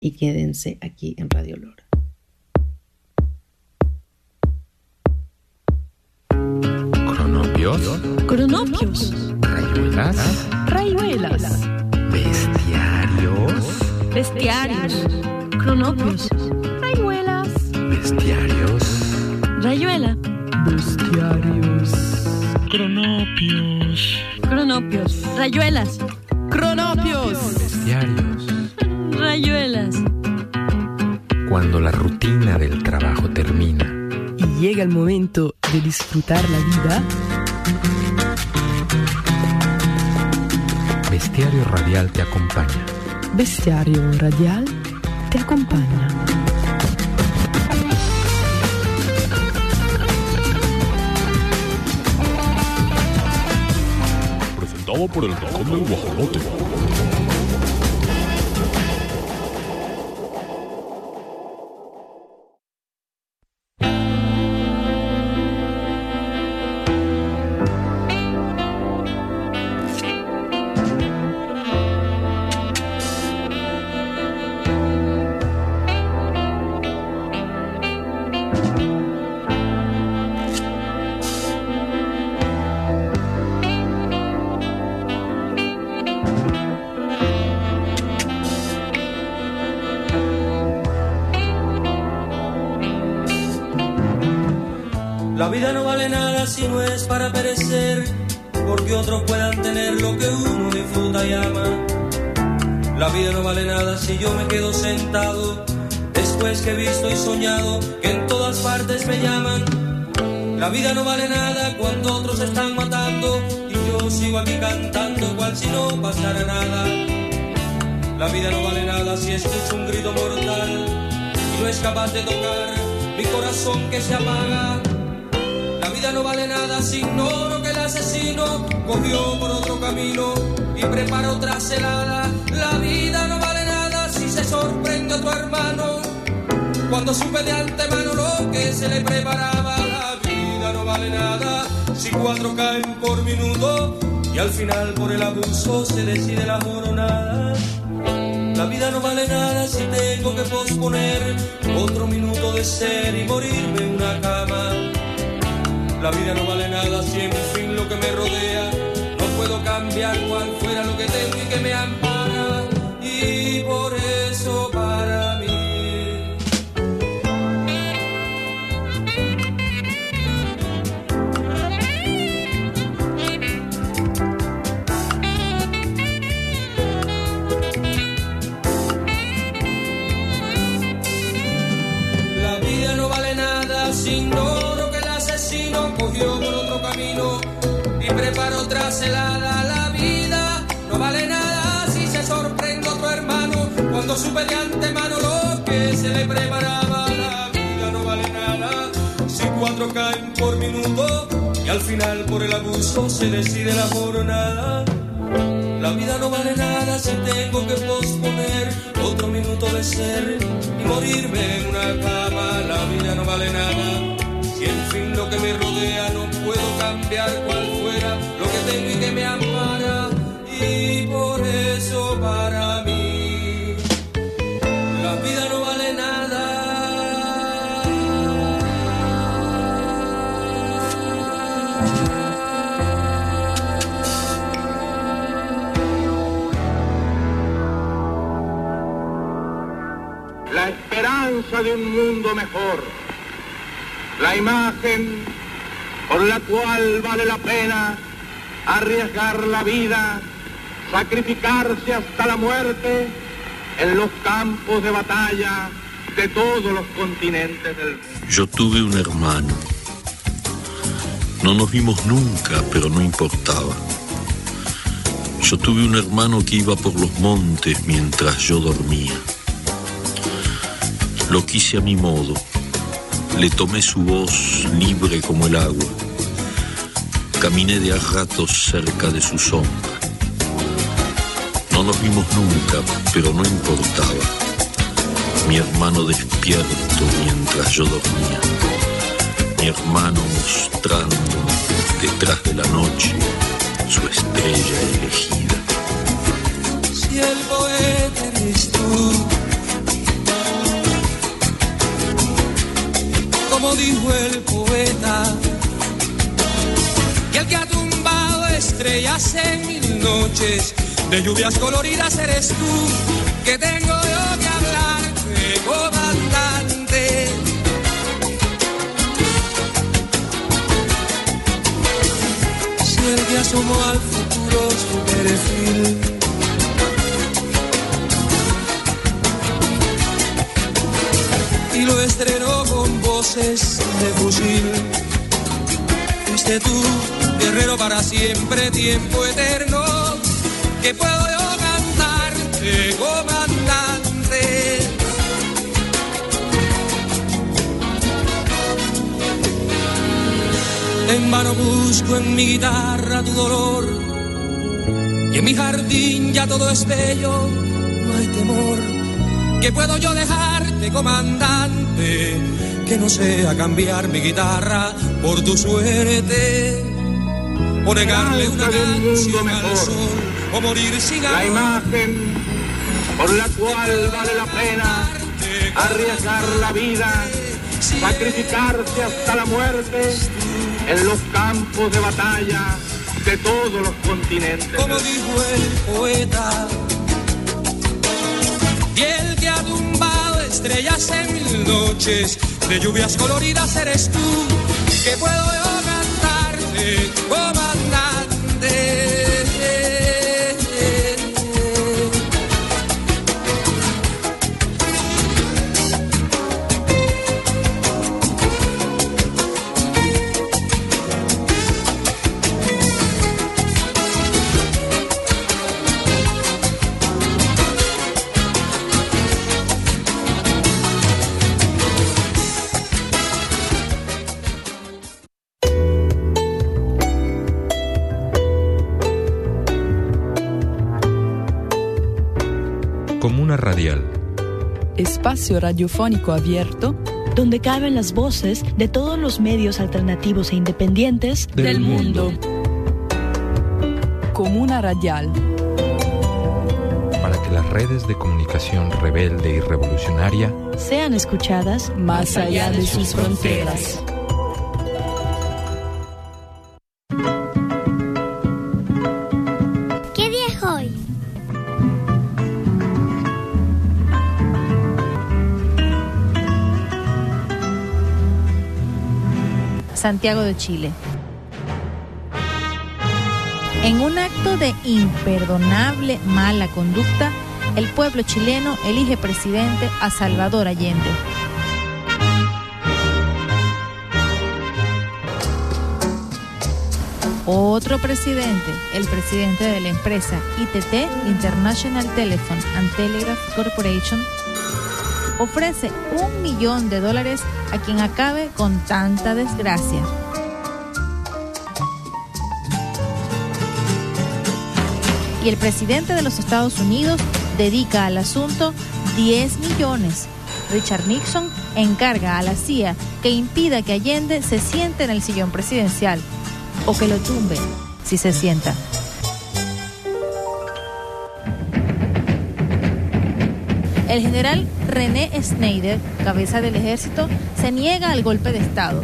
y quédense aquí en Radio Lora. Cronopios. Cronopios. Rayuelas. Rayuelas. Bestiarios. Bestiarios. Cronopios. Rayuelas. Bestiarios. Rayuela. Bestiarios. Cronopios. Cronopios. Rayuelas. Cronopios. Bestiarios. Rayuelas. Cuando la rutina del trabajo termina Y llega el momento de disfrutar la vida. Bestiario Radial te acompaña. Bestiario Radial te acompaña. Presentado por el Cajón del Guajolote. La vida no vale nada si no es para perecer, porque otros puedan tener lo que uno disfruta y ama. La vida no vale nada si yo me quedo sentado, después que he visto y soñado que en todas partes me llaman. La vida no vale nada cuando otros están matando y yo sigo aquí cantando cual si no pasara nada. La vida no vale nada si escucho un grito mortal y no es capaz de tocar mi corazón que se apaga. La vida no vale nada si ignoro que el asesino cogió por otro camino y prepara otra celada. La vida no vale nada si se sorprende a tu hermano cuando supe de antemano lo que se le preparaba. La vida no vale nada si 4 caen por minuto y al final por el abuso se decide la jornada. La vida no vale nada si tengo que posponer otro minuto de ser y morirme en una cama. La vida no vale nada si en fin lo que me rodea no puedo cambiar cual fuera lo que tengo y que me ampara. Y por eso para mí la vida no vale nada si ignoro que el asesino cogió por otro camino y preparó otra celada. La vida no vale nada si se sorprende a otro hermano cuando supe de antemano lo que se le preparaba. La vida no vale nada si 4 caen por minuto y al final por el abuso se decide la jornada. La vida no vale nada si tengo que posponer otro minuto de ser y morirme en una cama. La vida no vale nada si en fin lo que me rodea no puedo cambiar cual fuera lo que tengo y que me ampara. Y por eso para mí la vida no vale nada. La esperanza de un mundo mejor, la imagen por la cual vale la pena arriesgar la vida, sacrificarse hasta la muerte en los campos de batalla de todos los continentes del mundo. Yo tuve un hermano. No nos vimos nunca, pero no importaba. Yo tuve un hermano que iba por los montes mientras yo dormía. Lo quise a mi modo. Le tomé su voz libre como el agua. Caminé de a ratos cerca de su sombra. No nos vimos nunca, pero no importaba. Mi hermano despierto mientras yo dormía. Mi hermano mostrando detrás de la noche su estrella elegida. Si el poeta eres tú como dijo el poeta. Y el que ha tumbado estrellas en mil noches, de lluvias coloridas eres tú, que tengo yo que hablarte, comandante. Si el que asomó al futuro su perfil, y lo estrenó con voces de fusil, fuiste tú, guerrero para siempre, tiempo eterno, que puedo yo cantarte, comandante. En vano busco en mi guitarra tu dolor, y en mi jardín ya todo es bello, no hay temor. Que puedo yo dejarte, comandante, que no sea cambiar mi guitarra por tu suerte, o negarle una canción al sol, o morir sin amor. La imagen por la cual vale la pena arriesgar la vida, sacrificarse hasta la muerte en los campos de batalla de todos los continentes. Como dijo el poeta, y el que ha tumbado estrellas en mil noches, de lluvias coloridas eres tú, que puedo yo cantarte, comandante. Comuna Radial. Espacio radiofónico abierto donde caben las voces de todos los medios alternativos e independientes del mundo. Comuna Radial. Para que las redes de comunicación rebelde y revolucionaria sean escuchadas más allá de sus fronteras. ¿Qué día es hoy? Santiago de Chile. En un acto de imperdonable mala conducta, el pueblo chileno elige presidente a Salvador Allende. Otro presidente, el presidente de la empresa ITT, International Telephone and Telegraph Corporation, ofrece $1 millón a quien acabe con tanta desgracia. Y el presidente de los Estados Unidos dedica al asunto 10 millones. Richard Nixon encarga a la CIA que impida que Allende se siente en el sillón presidencial, o que lo tumbe si se sienta. El general René Schneider, cabeza del ejército, se niega al golpe de Estado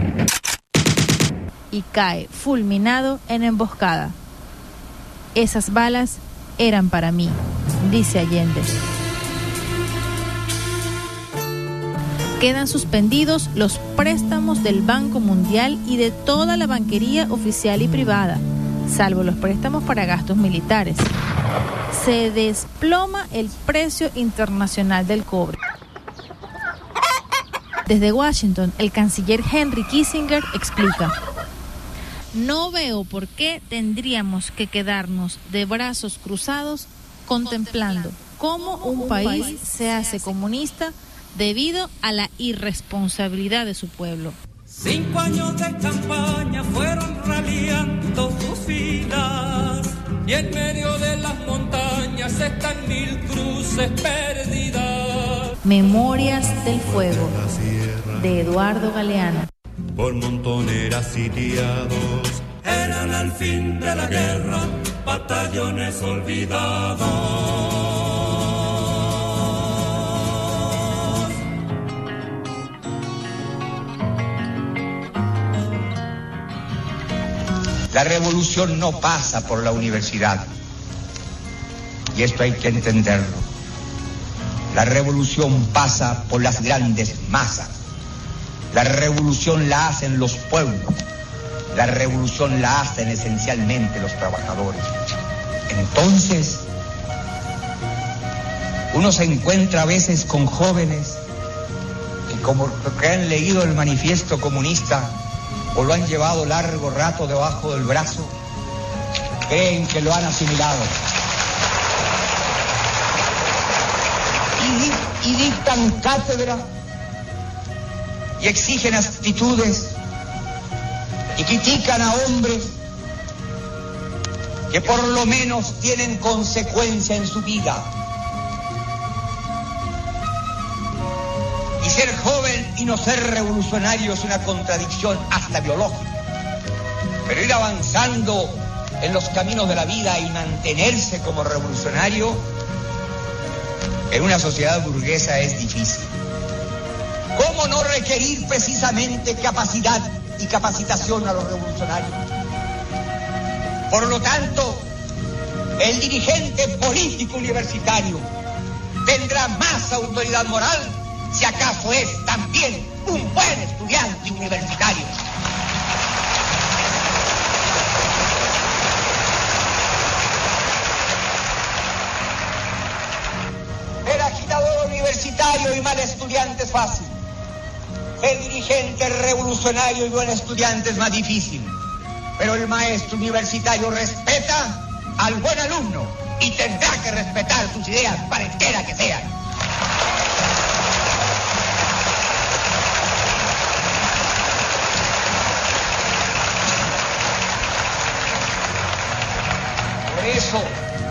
y cae fulminado en emboscada. Esas balas eran para mí, dice Allende. Quedan suspendidos los préstamos del Banco Mundial y de toda la banquería oficial y privada, salvo los préstamos para gastos militares. Se desploma el precio internacional del cobre. Desde Washington, el canciller Henry Kissinger explica: no veo por qué tendríamos que quedarnos de brazos cruzados contemplando cómo un país se hace comunista debido a la irresponsabilidad de su pueblo. 5 años de campaña fueron raliando sus filas, y en medio de las montañas están 1000 cruces perdidas. Memorias del Fuego, de Eduardo Galeano. Por montoneras sitiados, eran al fin de la guerra batallones olvidados. La revolución no pasa por la universidad. Y esto hay que entenderlo. La revolución pasa por las grandes masas. La revolución la hacen los pueblos. La revolución la hacen esencialmente los trabajadores. Entonces, uno se encuentra a veces con jóvenes que, como que han leído el manifiesto comunista o lo han llevado largo rato debajo del brazo, creen que lo han asimilado. Y dictan cátedra y exigen actitudes y critican a hombres que por lo menos tienen consecuencia en su vida. Y ser joven y no ser revolucionario es una contradicción hasta biológica. Pero ir avanzando en los caminos de la vida y mantenerse como revolucionario en una sociedad burguesa es difícil. ¿Cómo no requerir precisamente capacidad y capacitación a los revolucionarios? Por lo tanto, el dirigente político universitario tendrá más autoridad moral si acaso es también un buen estudiante universitario. El agitador universitario y mal estudiante es fácil. El dirigente revolucionario y buen estudiante es más difícil. Pero el maestro universitario respeta al buen alumno y tendrá que respetar sus ideas, cualesquiera que sean. Por eso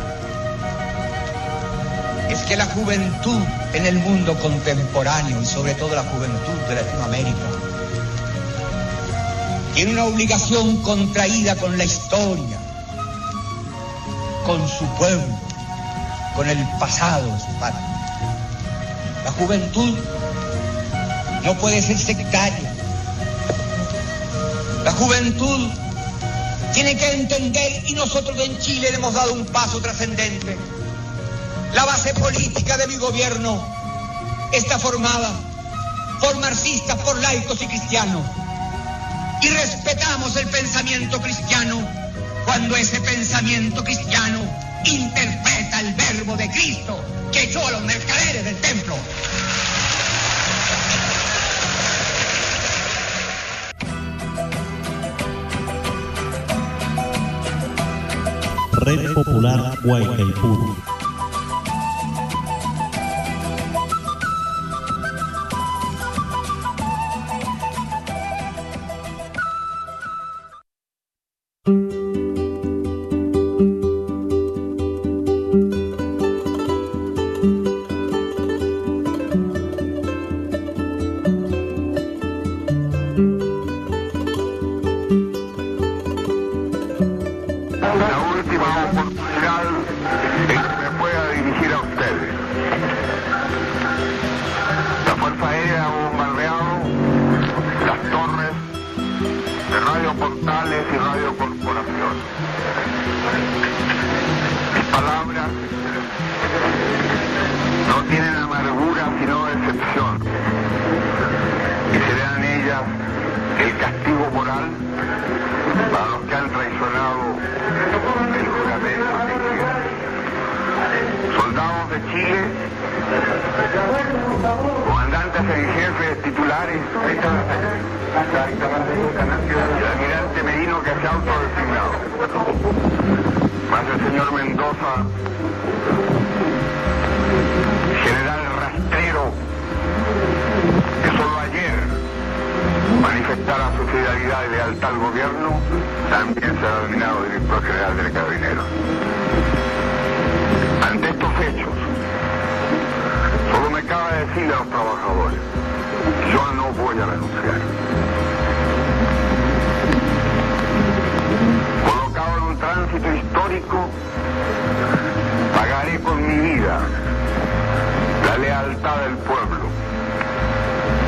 es que la juventud en el mundo contemporáneo y sobre todo la juventud de Latinoamérica tiene una obligación contraída con la historia, con su pueblo, con el pasado de su patria. La juventud no puede ser sectaria. La juventud tiene que entender, y nosotros en Chile le hemos dado un paso trascendente. La base política de mi gobierno está formada por marxistas, por laicos y cristianos. Y respetamos el pensamiento cristiano cuando ese pensamiento cristiano interpreta el verbo de Cristo que echó a los mercaderes del templo. Red Popular Guaycaipuro.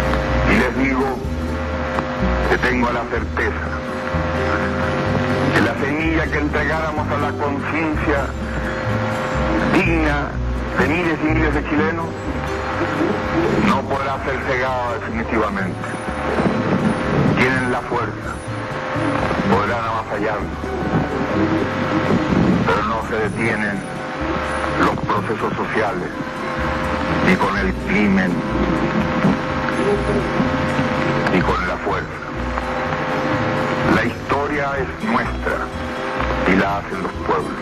Tengo la certeza que las día que entregáramos a la conciencia digna de miles y miles de chilenos, no podrá ser cegada definitivamente. Tienen la fuerza, podrán avasallarnos, pero no se detienen los procesos sociales, ni con el crimen, ni con la fuerza. La historia es nuestra y la hacen los pueblos.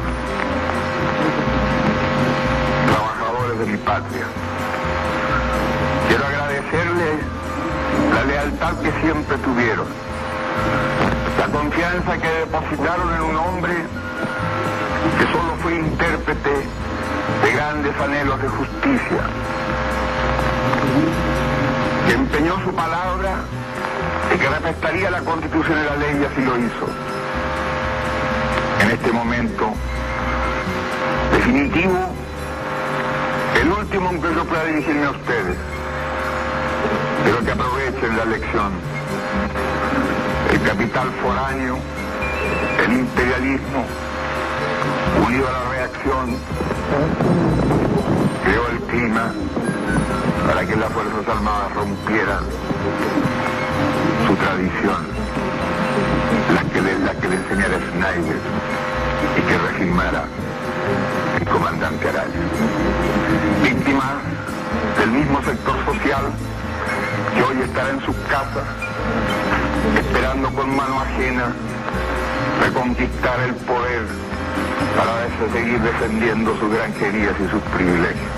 Trabajadores de mi patria, quiero agradecerles la lealtad que siempre tuvieron, la confianza que depositaron en un hombre que solo fue intérprete de grandes anhelos de justicia, que empeñó su palabra y que respetaría la Constitución y la ley, y así lo hizo. En este momento definitivo, el último en que yo pueda dirigirme a ustedes, quiero que aprovechen la lección. El capital foráneo, el imperialismo, unido a la reacción, creó el clima para que las Fuerzas Armadas rompieran su tradición, la que le enseñara Schneider y que regimara el comandante Araya. Víctimas del mismo sector social que hoy estará en sus casas esperando con mano ajena reconquistar el poder para seguir defendiendo sus granjerías y sus privilegios.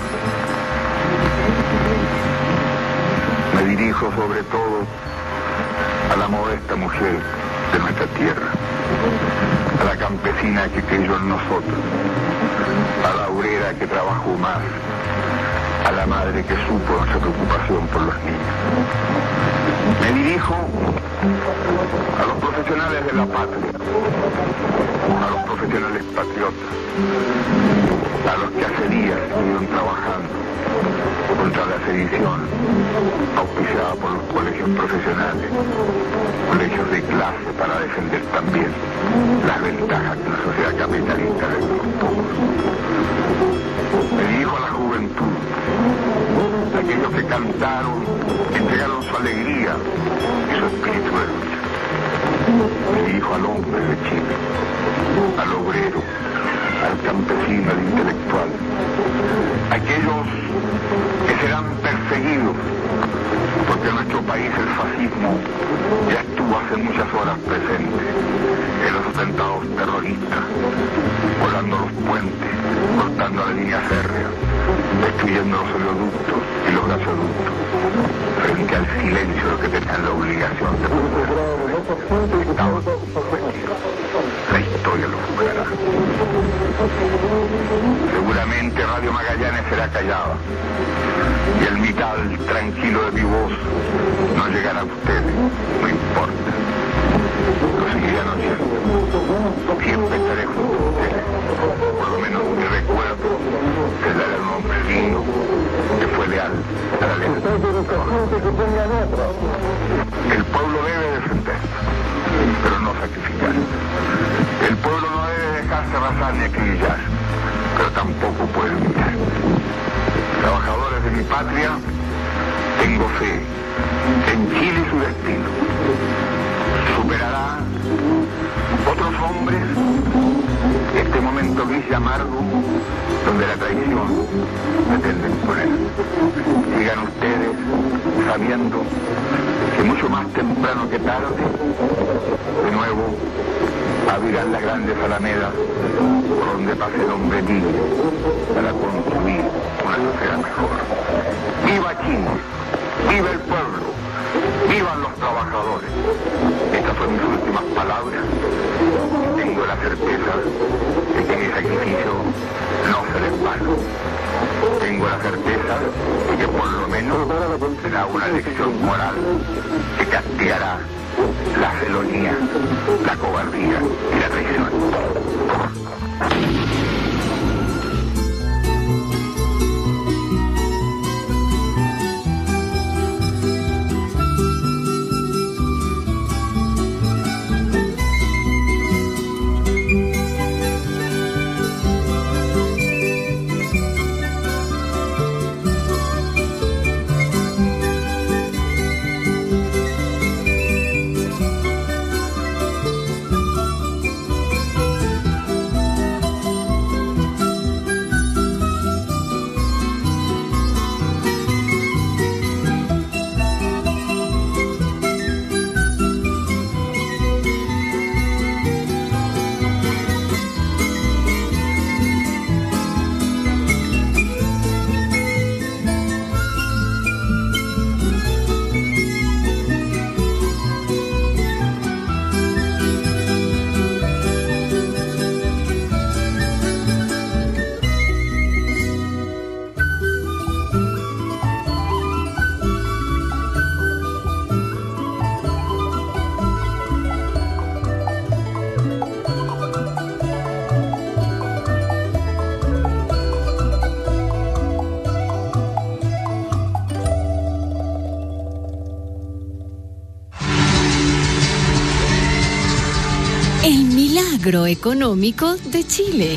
Me dirijo sobre todo a la modesta mujer de nuestra tierra, a la campesina que creyó en nosotros, a la obrera que trabajó más, a la madre que supo nuestra preocupación por los niños. Me dirijo a los profesionales de la patria, a los profesionales patriotas, a los que hace días estuvieron trabajando contra la sedición auspiciada por los colegios profesionales, colegios de clase para defender también las ventajas de una sociedad capitalista de los pocos. Me dirijo a la juventud, aquellos que cantaron, entregaron su alegría y su espíritu de lucha. Me dirijo al hombre de Chile, al obrero, al campesino, al intelectual, aquellos que serán perseguidos, porque en nuestro país el fascismo ya estuvo hace muchas horas presente en los atentados terroristas, volando los puentes, cortando la línea férrea, destruyendo los oleoductos y los gasoductos, frente al silencio de los que tenían la obligación de proteger. Estaban sometidos. La historia lo juzgará. Seguramente Radio Magallanes será callada y el mitad tranquilo de mi voz no llegará a ustedes, no importa. Lo seguirán oyendo. Siempre estaré junto a ustedes. Por lo menos mi recuerdo será de un hombre digno que fue leal a la ley. El pueblo debe defenderse, pero no sacrificar. El pueblo no debe dejarse arrasar ni acribillar, pero tampoco puede humillar. Trabajadores de mi patria, tengo fe en Chile y su destino. Superará otros hombres este momento gris y amargo donde la traición pretende imponer. Sigan ustedes sabiendo que mucho más temprano que tarde, de nuevo, abrirán las grandes alamedas por donde pase el hombre libre para construir una sociedad mejor. ¡Viva Chile! ¡Viva el pueblo! ¡Vivan los trabajadores! Estas son mis últimas palabras. Tengo la certeza de que mi sacrificio no será en vano. Tengo la certeza de que por lo menos será una lección moral que castigará la felonía, la cobardía y la traición. milagro económico de Chile.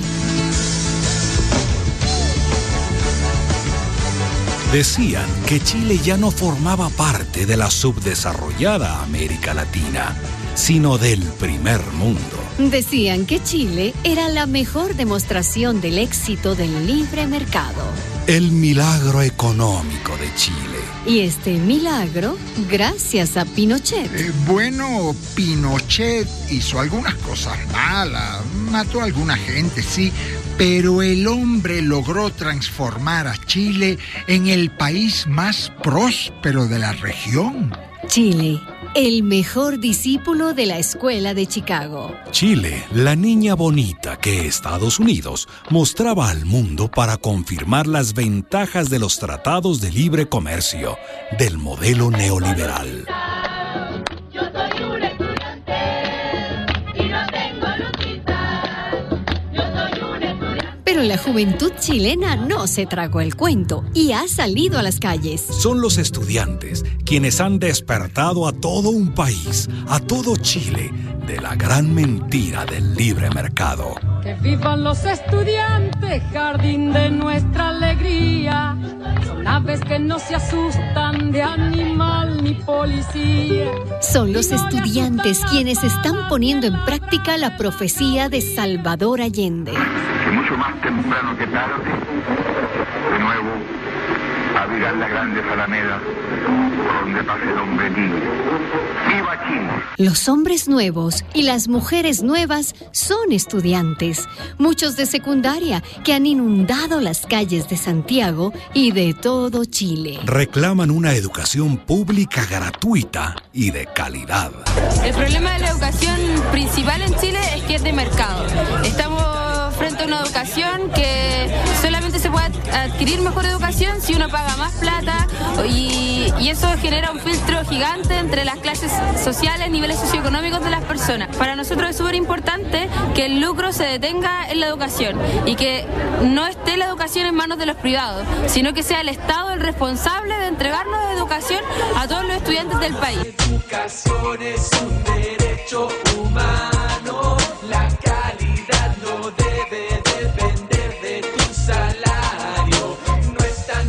Decían que Chile ya no formaba parte de la subdesarrollada América Latina, sino del primer mundo. Decían que Chile era la mejor demostración del éxito del libre mercado. El milagro económico de Chile. Y este milagro, gracias a Pinochet. Bueno, Pinochet hizo algunas cosas malas, mató a alguna gente, sí, pero el hombre logró transformar a Chile en el país más próspero de la región. Chile, el mejor discípulo de la Escuela de Chicago. Chile, la niña bonita que Estados Unidos mostraba al mundo para confirmar las ventajas de los tratados de libre comercio del modelo neoliberal. Pero la juventud chilena no se tragó el cuento y ha salido a las calles. Son los estudiantes quienes han despertado a todo un país, a todo Chile, de la gran mentira del libre mercado. Que vivan los estudiantes, jardín de nuestra alegría. Son aves que no se asustan de animal ni policía. Son los estudiantes quienes están poniendo en práctica la profecía de Salvador Allende. Que mucho más temprano que tarde, de nuevo, abrirán las grandes alamedas por donde pase el hombre libre. ¡Viva Chile! Los hombres nuevos y las mujeres nuevas son estudiantes, muchos de secundaria, que han inundado las calles de Santiago y de todo Chile. Reclaman una educación pública gratuita y de calidad. El problema de la educación principal en Chile es que es de mercado. Estamos frente a una educación que solamente se puede adquirir mejor educación si uno paga más plata y eso genera un filtro gigante entre las clases sociales, niveles socioeconómicos de las personas. Para nosotros es súper importante que el lucro se detenga en la educación y que no esté la educación en manos de los privados, sino que sea el Estado el responsable de entregarnos educación a todos los estudiantes del país. Educación es un derecho humano, la calidad no debe depender de tu salario, no es tan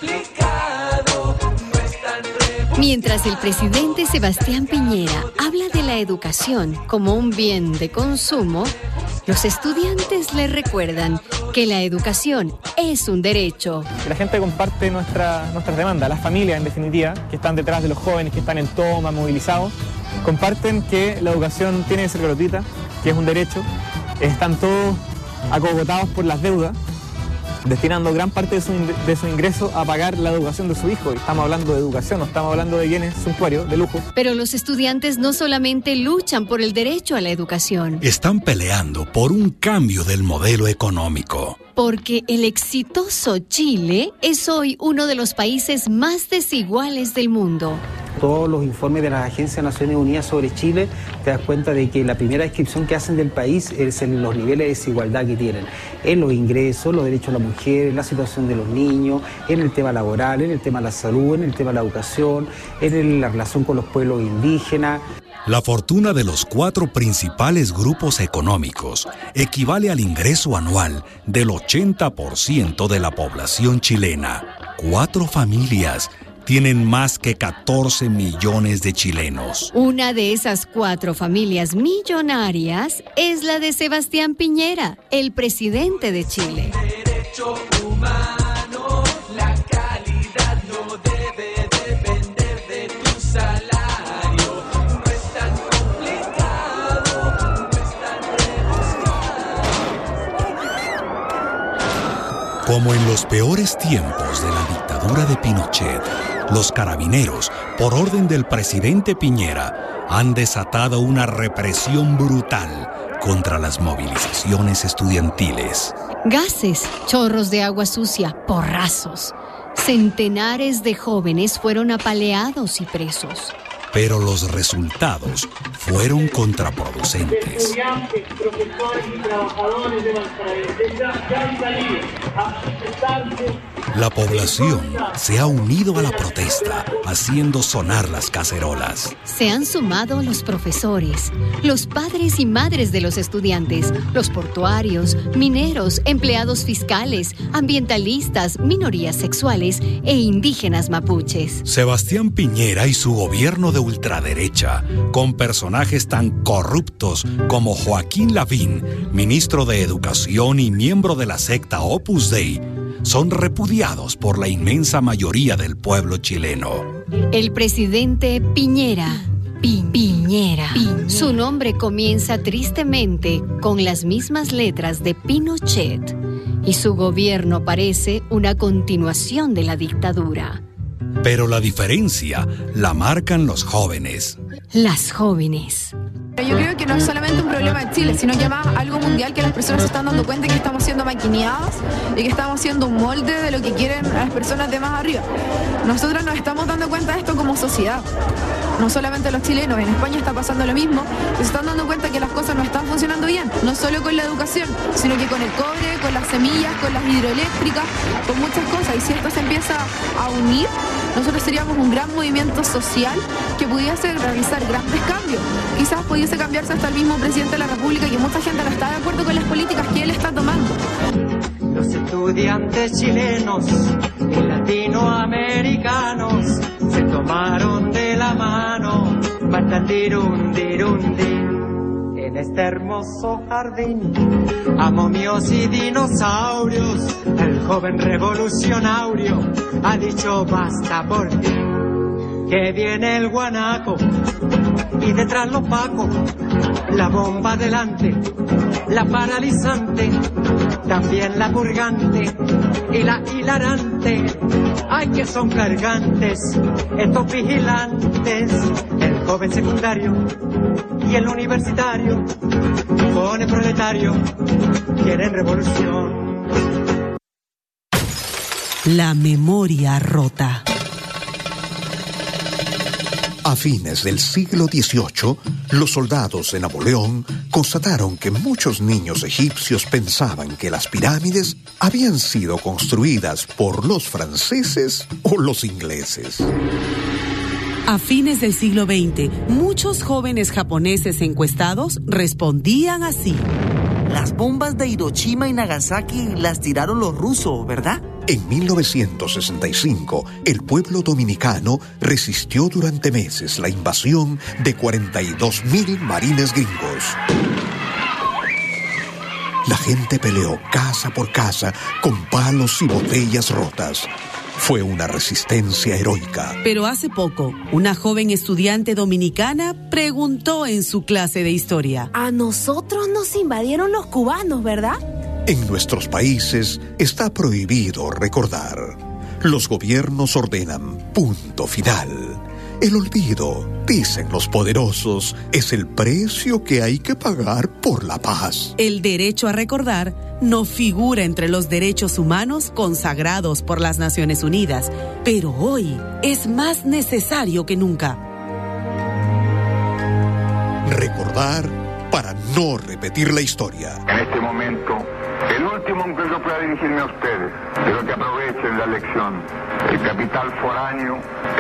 complicado, no es tan revolucionario. Mientras el presidente Sebastián Piñera habla de la educación como un bien de consumo, los estudiantes le recuerdan que la educación es un derecho. La gente comparte nuestras demandas, las familias en definitiva, que están detrás de los jóvenes, que están en toma, movilizados, comparten que la educación tiene que ser gratuita, que es un derecho. Están todos acogotados por las deudas, destinando gran parte de su ingreso a pagar la educación de su hijo. Y estamos hablando de educación, no estamos hablando de bienes suntuarios, de lujo. Pero los estudiantes no solamente luchan por el derecho a la educación. Están peleando por un cambio del modelo económico. Porque el exitoso Chile es hoy uno de los países más desiguales del mundo. Todos los informes de las Agencias de Naciones Unidas sobre Chile te das cuenta de que la primera descripción que hacen del país es en los niveles de desigualdad que tienen, en los ingresos, los derechos de la mujer, en la situación de los niños, en el tema laboral, en el tema de la salud, en el tema de la educación, en la relación con los pueblos indígenas. La fortuna de los 4 principales grupos económicos equivale al ingreso anual del 80% de la población chilena. 4 familias tienen más que 14 millones de chilenos. Una de esas 4 familias millonarias es la de Sebastián Piñera, el presidente de Chile. Derecho humano, la calidad no debe depender de tu salario, no es tan complicado, no es tan rebuscado. Como en los peores tiempos de la dictadura de Pinochet, los carabineros, por orden del presidente Piñera, han desatado una represión brutal contra las movilizaciones estudiantiles. Gases, chorros de agua sucia, porrazos. Centenares de jóvenes fueron apaleados y presos. pero los resultados fueron contraproducentes. Estudiantes, profesores y trabajadores de Valparaíso ya han salido a manifestarse. La población se ha unido a la protesta, haciendo sonar las cacerolas. Se han sumado los profesores, los padres y madres de los estudiantes, los portuarios, mineros, empleados fiscales, ambientalistas, minorías sexuales e indígenas mapuches. Sebastián Piñera y su gobierno de ultraderecha, con personajes tan corruptos como Joaquín Lavín, ministro de Educación y miembro de la secta Opus Dei, son repudiados por la inmensa mayoría del pueblo chileno. El presidente Piñera. Su nombre comienza tristemente con las mismas letras de Pinochet y su gobierno parece una continuación de la dictadura. Pero la diferencia la marcan los jóvenes. Las jóvenes. Yo creo que no es solamente un problema de Chile, sino ya más algo mundial, que las personas se están dando cuenta que estamos siendo maquineadas y que estamos siendo un molde de lo que quieren las personas de más arriba. Nosotros nos estamos dando cuenta de esto como sociedad. No solamente los chilenos, en España está pasando lo mismo, se están dando cuenta que las cosas no están funcionando bien, no solo con la educación, sino que con el cobre, con las semillas, con las hidroeléctricas, con muchas cosas. Y si esto se empieza a unir, nosotros seríamos un gran movimiento social que pudiese realizar grandes cambios. Quizás pudiese cambiarse hasta el mismo presidente de la República, que mucha gente no está de acuerdo con las políticas que él está tomando. Los estudiantes chilenos y latinoamericanos se tomaron de la mano, matandirundirundín, en este hermoso jardín. A momios y dinosaurios, el joven revolucionario ha dicho basta por fin. Que viene el guanaco y detrás los pacos, la bomba delante, la paralizante, también la purgante y la hilarante. Ay, que son cargantes estos vigilantes, el joven secundario y el universitario, con el proletario quieren revolución. La memoria rota. A fines del siglo XVIII, los soldados de Napoleón constataron que muchos niños egipcios pensaban que las pirámides habían sido construidas por los franceses o los ingleses. A fines del siglo XX, muchos jóvenes japoneses encuestados respondían así. Las bombas de Hiroshima y Nagasaki las tiraron los rusos, ¿verdad? En 1965, el pueblo dominicano resistió durante meses la invasión de 42.000 marines gringos. La gente peleó casa por casa con palos y botellas rotas. Fue una resistencia heroica. Pero hace poco, una joven estudiante dominicana preguntó en su clase de historia. A nosotros nos invadieron los cubanos, ¿verdad? En nuestros países está prohibido recordar. Los gobiernos ordenan punto final. El olvido, dicen los poderosos, es el precio que hay que pagar por la paz. El derecho a recordar no figura entre los derechos humanos consagrados por las Naciones Unidas, pero hoy es más necesario que nunca. Recordar para no repetir la historia. En este momento, el último en que yo pueda dirigirme a ustedes, pero que aprovechen la lección. El capital foráneo